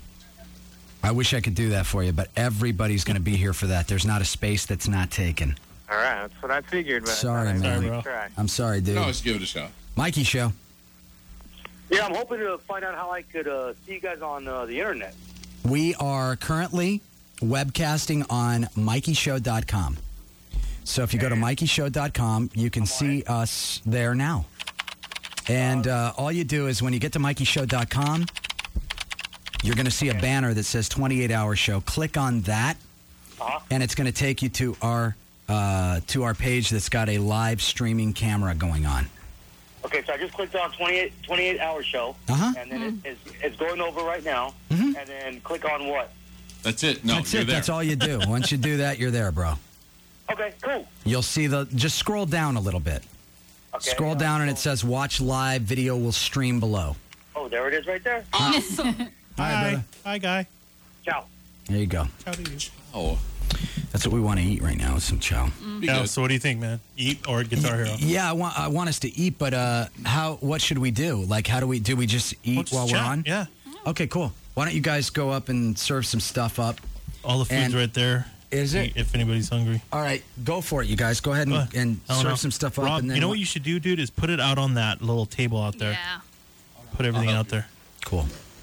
I wish I could do that for you, but everybody's going to be here for that. There's not a space that's not taken. All right, that's what I figured. But Sorry, I man. really try. I'm sorry, dude. No, let's give it a shot. Mikey Show. Yeah, I'm hoping to find out how I could uh, see you guys on uh, the internet. We are currently webcasting on mikey show dot com. So if you go to mikey show dot com, you can see us there now. And uh, all you do is when you get to mikey show dot com, you're going to see a banner that says twenty-eight hour show. Click on that, Uh-huh. and it's going to take you to our uh, to our page that's got a live streaming camera going on. Okay, so I just clicked on twenty-eight, twenty-eight hour show, Uh-huh. and then it, it's, it's going over right now, Mhm. and then click on what? That's it. No, that's you're it. there. That's all you do. Once you do that, you're there, bro. Okay, cool. You'll see the. Just scroll down a little bit. Okay, Scroll uh, down and it says "Watch live." Video will stream below. Oh, there it is right there. Hi, brother. Hi, guy. Ciao. There you go. Chow to you. Oh, That's what we want to eat right now. Is some chow. Yeah, so what do you think, man? Eat or Guitar Hero? Yeah, I want. I want us to eat, but uh, how? What should we do? Like, how do we? Do we just eat Well, just while chat, we're on? yeah. Okay, cool. Why don't you guys go up and serve some stuff up? All the food's And- right there. Is it? If anybody's hungry. All right, go for it, you guys. Go ahead and, Uh, and I don't serve know. some stuff up. Rob, and then you know what you should do, dude, is put it out on that little table out there. Yeah. Put everything out there. Cool.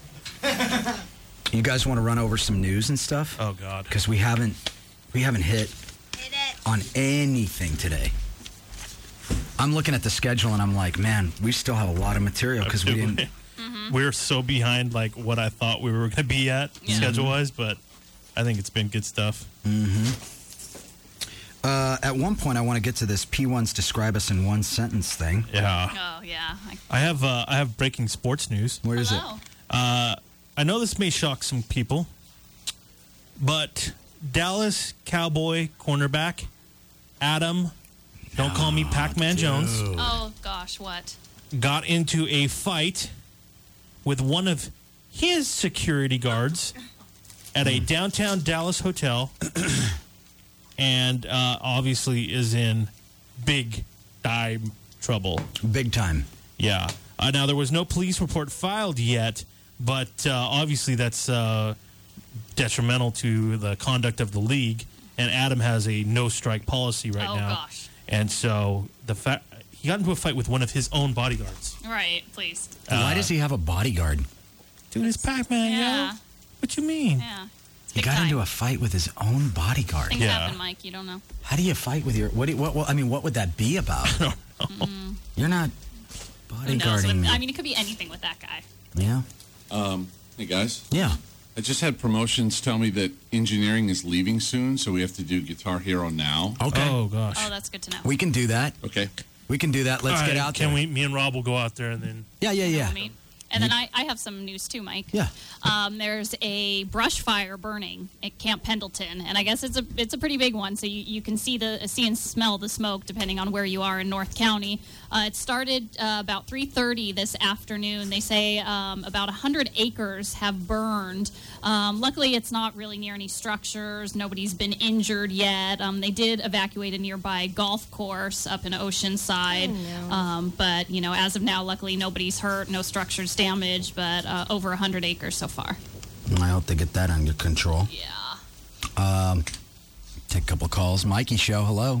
You guys want to run over some news and stuff? Oh God. Because we haven't we haven't hit on anything today. I'm looking at the schedule and I'm like, man, we still have a lot of material because we didn't. We're so behind like what I thought we were going to be at Yeah. schedule wise, but I think it's been good stuff. Mm-hmm. Uh, at one point, I want to get to this P one's describe us in one sentence thing. Yeah. Oh, yeah. I- I have uh, I have breaking sports news. Where is Hello. it? Uh, I know this may shock some people, but Dallas Cowboy cornerback Adam, don't call me Pac-Man Jones, Oh, gosh, what? got into a fight with one of his security guards at a downtown Dallas hotel, and uh, obviously is in big time trouble. Big time. Yeah. Uh, now, there was no police report filed yet, but uh, obviously that's uh, detrimental to the conduct of the league, and Adam has a no-strike policy right Oh, now. gosh. And so the fact he got into a fight with one of his own bodyguards. Right, please. Why does he have a bodyguard? Dude, it's Pac-Man, Yeah. yo. What you mean? Yeah. He got into a fight with his own bodyguard. Things happen, Mike. You don't know. How do you fight with your? What? Do you, what, what? I mean, what would that be about? You're not Who knows? bodyguarding me. I mean, it could be anything with that guy. Yeah. Um, hey guys. Yeah. I just had promotions tell me that engineering is leaving soon, so we have to do Guitar Hero now. Okay. Oh gosh. Oh, that's good to know. We can do that. Okay. We can do that. Let's All get right, out Can there. we? Me and Rob will go out there and then. Yeah, yeah, yeah. Meet. And then I, I have some news too, Mike. Yeah. Um, there's a brush fire burning at Camp Pendleton, and I guess it's a it's a pretty big one. So you, you can see the see and smell the smoke depending on where you are in North County. Uh, it started uh, about three thirty this afternoon. They say um, about one hundred acres have burned. Um, luckily, it's not really near any structures. Nobody's been injured yet. Um, they did evacuate a nearby golf course up in Oceanside, Oh, no. um, but you know, as of now, luckily nobody's hurt, no structures damaged, but uh, over one hundred acres so far. I hope they get that under control. Yeah. Um, take a couple calls. Mikey Show. Hello.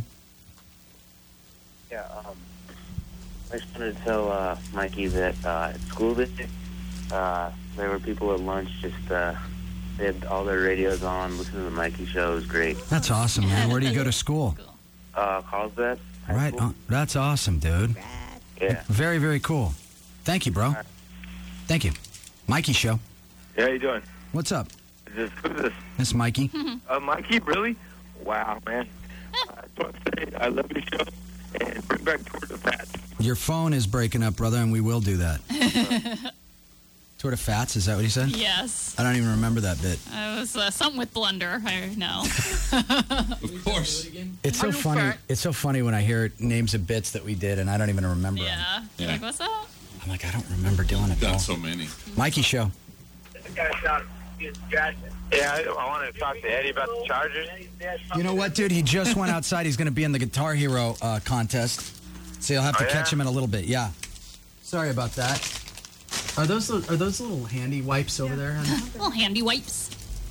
Yeah, um, I just wanted to tell uh, Mikey that uh, at school this day, uh, there were people at lunch just, uh, they had all their radios on, listening to the Mikey Show. It was great. That's awesome, man. Where do you go to school? Uh, Carlsbad. Right. Oh, that's awesome, dude. Yeah. Very, very cool. Thank you, bro. Thank you. Mikey Show. Yeah, how you doing? What's up? Is this, who's this? Miss Mikey. Uh, Mikey, really? Wow, man. I just want to say I love your show and bring back Tour de Fats. Your phone is breaking up, brother, and we will do that. Tour de Fats, is that what he said? Yes. I don't even remember that bit. It was uh, something with Blunder. I know. Of course. It's so funny. It's so funny when I hear names of bits that we did, and I don't even remember them. Yeah. Yeah. Like, what's up? I'm like, I don't remember doing it. Done Paul. so many. Mikey Show. Yeah, I, I wanted to talk to Eddie about the Chargers. You know what, dude? He just went outside. He's going to be in the Guitar Hero uh, contest. So you'll have to Oh, catch yeah? him in a little bit. Yeah. Sorry about that. Are those the- are those little handy wipes over there? Little handy wipes.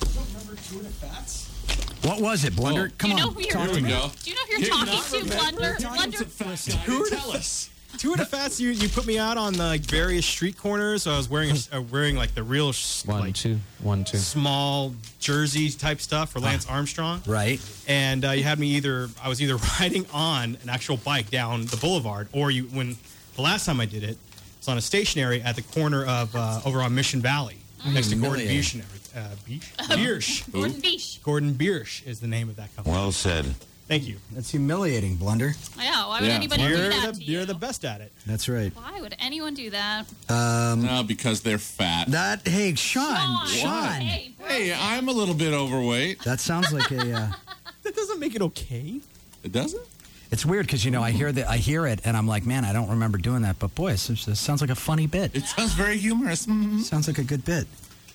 What was it, Blunder? Come Do you know on, who you're, talk to me. Do you know who you're talking to, Blunder? Blunder. Two tell us. Two of the fats you, you put me out on the like various street corners. So I was wearing a, uh, wearing like the real sh- One, like, two, one, two. small jersey type stuff for Lance Armstrong. Right. And uh, you had me either I was either riding on an actual bike down the boulevard, or you when the last time I did it, it was on a stationary at the corner of uh, over on Mission Valley next to Gordon Humiliating. Biersch. Uh, Biersch? Biersch. Gordon Biersch. Gordon Biersch is the name of that company. Well said. Thank you. That's humiliating, Blunder. Yeah, why would Yeah. anybody You're do that the, to you? you're the best at it. That's right. Why would anyone do that? Um, No, because they're fat. that hey, Sean, Sean. Sean. Hey, bro. Hey, I'm a little bit overweight. That sounds like a. Uh, That doesn't make it okay. It doesn't? it's weird because you know I hear that I hear it and I'm like, man, I don't remember doing that. But boy, it, it sounds like a funny bit. It sounds very humorous. Mhm. Sounds like a good bit.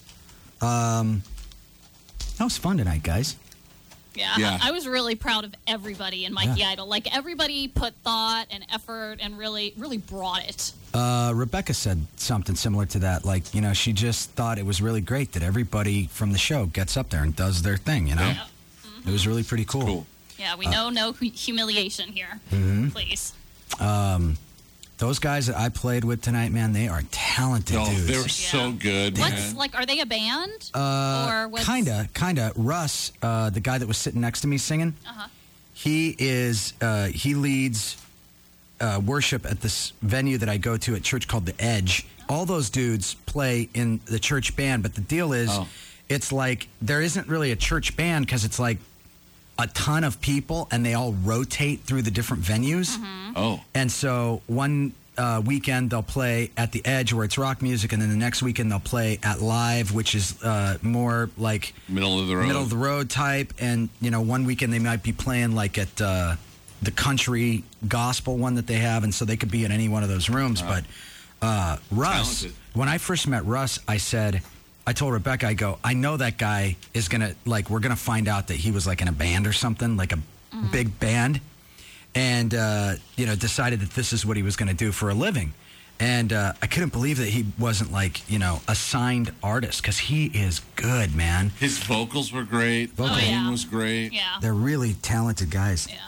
Um, that was fun tonight, guys. Yeah, Yeah. I was really proud of everybody in Mikey Yeah. Idol. Like, everybody put thought and effort and really, really brought it. Uh, Rebecca said something similar to that. Like, you know, she just thought it was really great that everybody from the show gets up there and does their thing, you know? Yeah. It was really pretty cool. Cool. Yeah, we know no hu- humiliation here. Mhm. Please. Um, those guys that I played with tonight, man, they are talented Oh, dudes. they were so good, What's, man. like, are they a band? Uh, or what's... kinda, kinda. Russ, uh, the guy that was sitting next to me singing, Uh-huh. he is, uh, he leads uh, worship at this venue that I go to at church called The Edge. All those dudes play in the church band, but the deal is, Oh. it's like there isn't really a church band because it's like a ton of people and they all rotate through the different venues. Oh. And so one uh, weekend they'll play at the Edge where it's rock music, and then the next weekend they'll play at Live, which is uh, more like Middle of the road. middle of the road type. And you know, one weekend they might be playing like at uh, the country gospel one that they have, and so they could be in any one of those rooms. But uh, Russ, Talented. when I first met Russ, I said. I told Rebecca, I go, I know that guy is going to, like, we're going to find out that he was, like, in a band or something, like a big band, and, uh, you know, decided that this is what he was going to do for a living. And uh, I couldn't believe that he wasn't, like, you know, a signed artist, because he is good, man. His vocals were great. Vocal- The Oh, name yeah. was great. Yeah. They're really talented guys. Yeah.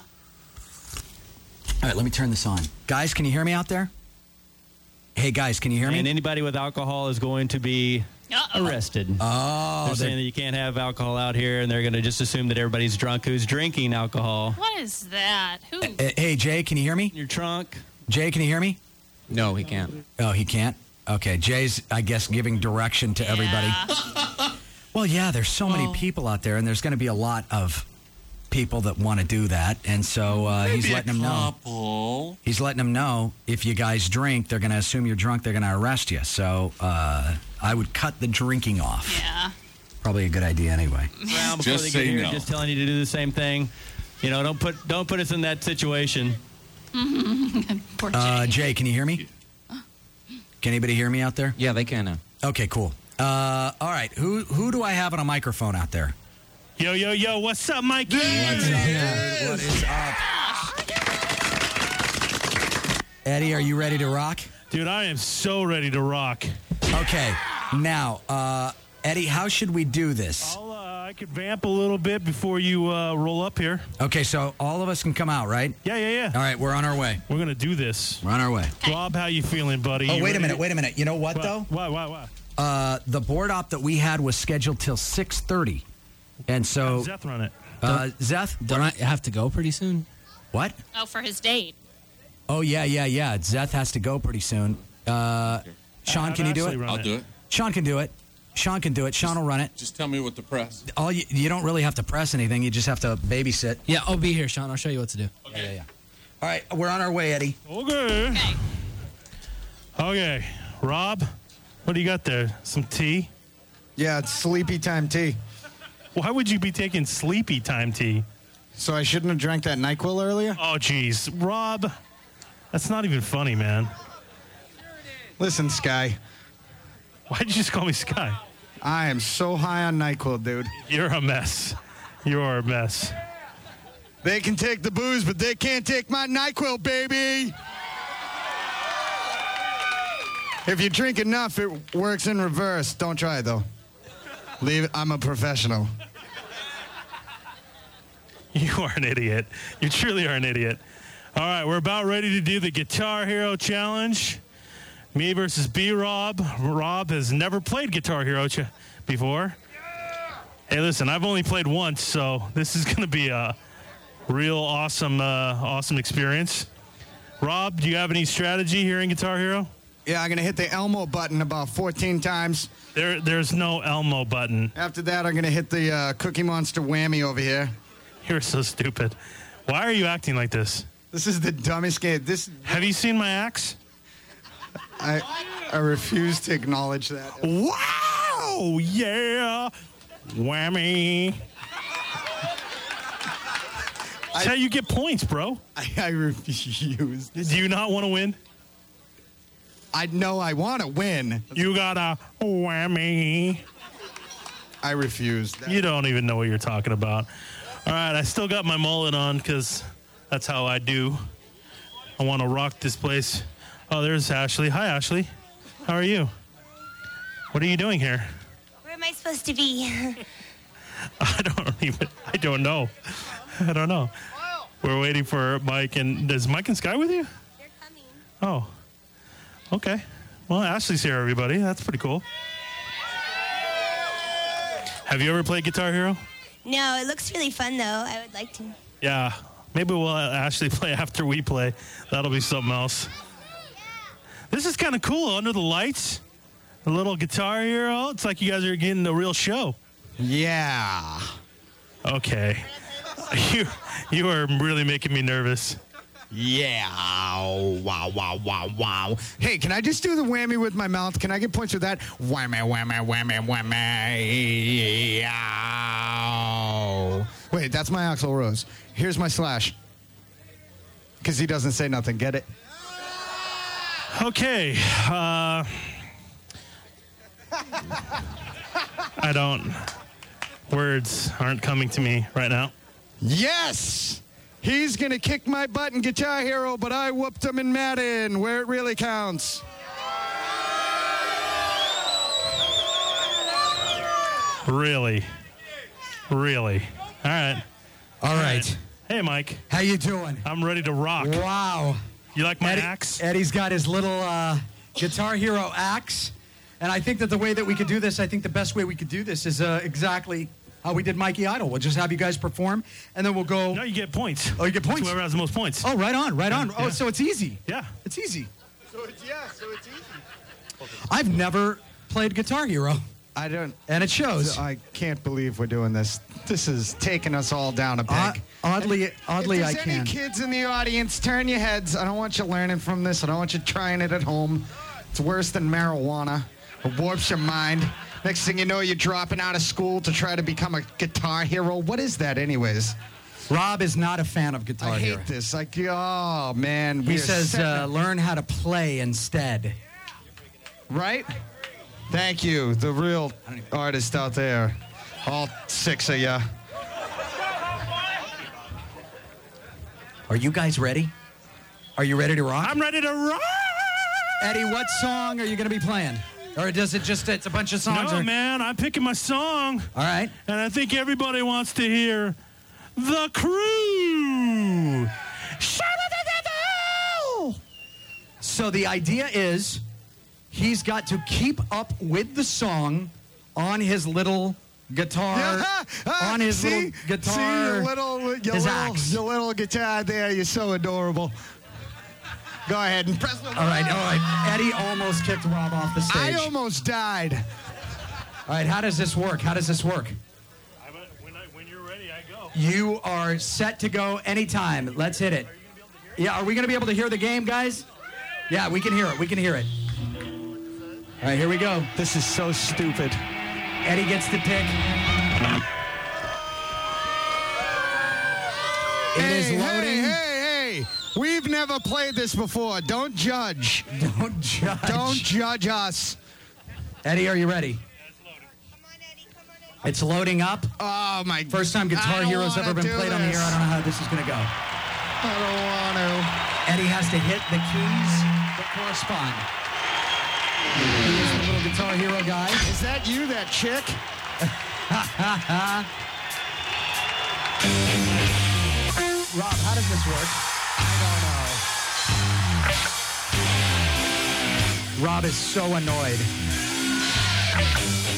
All right, let me turn this on. Guys, can you hear me out there? Hey, guys, can you hear me? And anybody with alcohol is going to be Uh-oh. arrested. Oh, they're saying that you can't have alcohol out here, and they're going to just assume that everybody's drunk who's drinking alcohol. What is that? Who? Uh, hey, Jay, can you hear me? Your trunk. Jay, can you hear me? No, he can't. Oh, he can't? Okay, Jay's, I guess, giving direction to everybody. Well, yeah, there's so many people out there, and there's going to be a lot of people that want to do that, and so uh, he's Maybe a letting them know. couple. He's letting them know if you guys drink, they're going to assume you're drunk, they're going to arrest you. So uh, I would cut the drinking off. Yeah. Probably a good idea anyway. Around before Just they say get here, no. just telling you to do the same thing. You know, don't put don't put us in that situation. Poor Jay. Uh, Jay, can you hear me? Can anybody hear me out there? Yeah, they can now. Okay, cool. Uh, all right, who who do I have on a microphone out there? Yo, yo, yo, what's up, Mikey? What's up, dude? What is up? Eddie, are you ready to rock? Dude, I am so ready to rock. Okay, now, uh, Eddie, how should we do this? I'll, uh, I could vamp a little bit before you uh, roll up here. Okay, so all of us can come out, right? Yeah, yeah, yeah. All right, we're on our way. We're going to do this. We're on our way. Rob, how you feeling, buddy? Oh, You wait a ready minute, to- wait a minute. You know what, What? though? Why, why, why? Uh, the board op that we had was scheduled till six thirty. And so, How's Zeth run it? uh, Zeth, Don't I have to go pretty soon? what? Oh, for his date. Oh, yeah, yeah, yeah. Zeth has to go pretty soon. Uh, Sean, Have can you do Ashley it? run I'll do it. Sean can do it. Sean can do it. Sean will run it. Just tell me what to press. All you, you don't really have to press anything. You just have to babysit. Yeah, I'll be here, Sean. I'll show you what to do. Yeah, yeah, yeah. All right, we're on our way, Eddie. Okay. Okay. Okay. Rob, what do you got there? Some tea? Yeah, it's sleepy time tea. Why would you be taking sleepy time tea? So I shouldn't have drank that NyQuil earlier? Oh, jeez. Rob, that's not even funny, man. Listen, Sky, Why'd you just call me Sky? I am so high on NyQuil, dude. You're a mess. You're a mess. They can take the booze, but they can't take my NyQuil, baby. If you drink enough, it works in reverse. Don't try it, though. Leave it. I'm a professional. You are an idiot. You truly are an idiot. All right, we're about ready to do the Guitar Hero Challenge. Me versus B-Rob. Rob has never played Guitar Hero ch- before. Hey, listen, I've only played once, so this is going to be a real awesome, uh, awesome experience. Rob, do you have any strategy here in Guitar Hero? Yeah, I'm going to hit the Elmo button about fourteen times. There, There's no Elmo button. After that, I'm going to hit the uh, Cookie Monster whammy over here. You're so stupid. Why are you acting like this? This is the dumbest game. This. Have you seen my axe? I I refuse to acknowledge that. Wow! Yeah! Whammy! That's how you get points, bro. I, I refuse. Do you not want to win? I know I want to win. You got a whammy. I refuse. That. You don't even know what you're talking about. All right, I still got my mullet on because that's how I do. I want to rock this place. Oh, there's Ashley. Hi, Ashley. How are you? What are you doing here? Where am I supposed to be? I don't even, I don't know. I don't know. We're waiting for Mike and, is Mike and Sky with you? They're coming. Oh, okay. Well, Ashley's here, everybody. That's pretty cool. Have you ever played Guitar Hero? No, it looks really fun, though. I would like to. Yeah. Maybe we'll actually play after we play. That'll be something else. This is kind of cool. Under the lights, a little Guitar Hero. It's like you guys are getting a real show. Yeah. Okay. You you are really making me nervous. Yeah. Wow, wow, wow, wow. Hey, can I just do the whammy with my mouth? Can I get points with that? Whammy, whammy, whammy, whammy. Yow. Wait, that's my Axl Rose. Here's my Slash. Because he doesn't say nothing. Get it? Okay. Uh, I don't. Words aren't coming to me right now. Yes! He's going to kick my butt in Guitar Hero, but I whooped him in Madden, where it really counts. Really? Really? All right. All right. Hey, Mike. How you doing? I'm ready to rock. Wow. You like my Eddie, axe? Eddie's got his little uh, Guitar Hero axe. And I think that the way that we could do this, I think the best way we could do this is uh, exactly how we did Mikey Idol. We'll just have you guys perform, and then we'll go. No, you get points. Oh, you get points? It's whoever has the most points. Oh, right on, right on. Yeah. Oh, so it's easy. Yeah. It's easy. So it's, yeah, so it's easy. I've never played Guitar Hero. I don't. And it shows. I can't believe we're doing this. This is taking us all down a peg. Uh, oddly, oddly, if I there's can. any kids in the audience, turn your heads. I don't want you learning from this. I don't want you trying it at home. It's worse than marijuana. It warps your mind. Next thing you know, you're dropping out of school to try to become a guitar hero. What is that, anyways? Rob is not a fan of Guitar I Hero. hate this. Like, oh, man. He we are says, setting uh, up- learn how to play instead. Right? Thank you, the real artist out there. All six of ya. Are you guys ready? Are you ready to rock? I'm ready to rock! Eddie, what song are you going to be playing? Or does it just, it's a bunch of songs? No, or- man, I'm picking my song. All right. And I think everybody wants to hear The Crew. So the idea is he's got to keep up with the song on his little guitar, on his see, little guitar, See your little, your his little, axe. your little guitar there. You're so adorable. Go ahead and press the. All right, all right. Eddie almost kicked Rob off the stage. I almost died. All right, how does this work? How does this work? When, I, when you're ready, I go. You are set to go anytime. Let's hit it. Yeah, are we going to be able to hear the game, guys? Yeah, we can hear it. We can hear it. All right, here we go. This is so stupid. Eddie gets to pick. It hey, is loading. Hey, hey, hey. We've never played this before. Don't judge. Don't judge. Don't judge us. Eddie, are you ready? It's loading up. Oh my! First time Guitar I don't Hero's wanna ever been do played on the this. air. I don't know how this is going to go. I don't want to. Eddie has to hit the keys that correspond. He is the little Guitar Hero guy. Is that you, that chick? Rob, how does this work? I don't know. Rob is so annoyed.